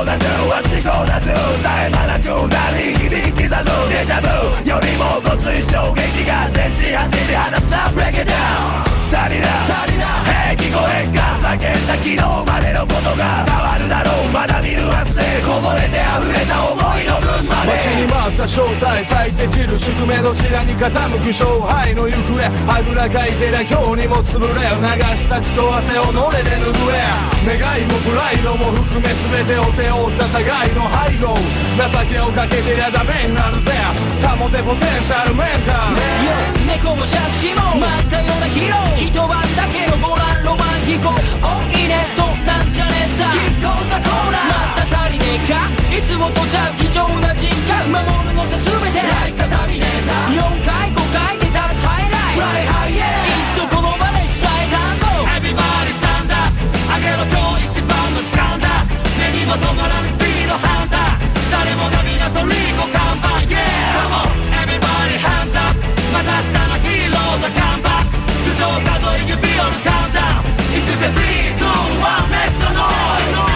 gonna do what you gonna do 絶え間なく鳴り響き刻むデジャブよりもごつい衝撃が全身走り放つ Break it down 足りなへえ聞こえんか叫んだ昨日までのことが変わるだろうまだ見ぬ明日でこぼれて溢れた思いの分まで待ちに待った正体咲いて散る宿命どちらに傾く勝敗の行方あぐらかいてりゃ今日にも潰れ流した血と汗をのれで拭え願いもプライドも含め全てを背負った互いの背後情けをかけてりゃダメになるぜ保てポテンシャルメンタル猫も借地も待ったようなヒーロー一晩だけのボランロマン飛行おいいねそんなんじゃねえさキッコーザコーナーまた足りねえかいつもとちゃう非常な人格守るのさ全てライカタミネーター4回5回で立つハイライトフライハイエーいっそこの場で伝えたぞ Everybody stand up あげろ今日一番の時間だ目にも止まらぬスピードハンター誰もが港リーコ看板 Yeah Come on everybody hands up また明日のヒーローザカンバック頭上数え指折るカウンダウンいくぜ3、2、1 Make the noise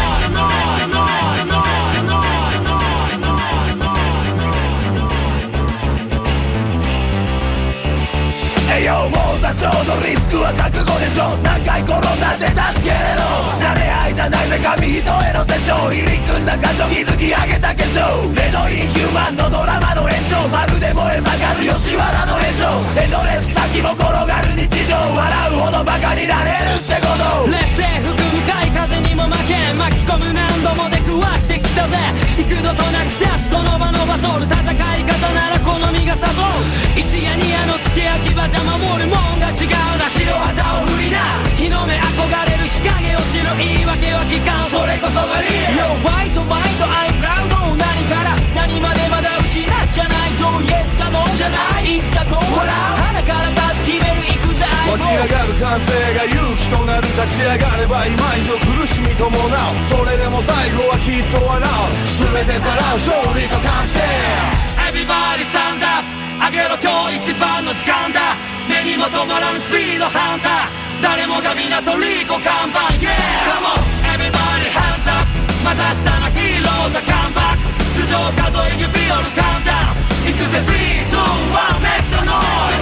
栄養も多少のリスクは覚悟でしょ何回転んだって助けれろ慣れ合いじゃないぜ紙一重のセッション入り組んだ感情築き上げた化粧レドインヒューマンのドラマの延長まるで燃え盛る吉原の炎上エンドレス先も転がる日常笑うほどバカになれるってこと劣勢含む向かい風にも負けん巻き込む何度も出くわしてきたぜ幾度となく立つこの場のバトル戦い方なら好みが誘う一夜二夜の付け焼き場じゃ守るもんが違うな白旗を振りな日の目憧れる日陰を知る言い訳は聞かんそれこそがリール Yo white mind I'm proud 何から何までまだ失っちゃないぞ Yes かもじゃないいつかこう笑う鼻からバッ決める行くぜ湧き上がる感性が勇気となる立ち上がれば今以上苦しみ伴うそれでも最後はきっと笑う全てさらう勝利と完成 Everybody stand up あげろ今日一番の時間だ目にも止まらぬスピードハンター誰もが港リーコ看板 Yeah Come on everybody hands up また明日のヒーローザカンバック頭上数え指折るカウンダウンいくぜ3、2、1 Make the noise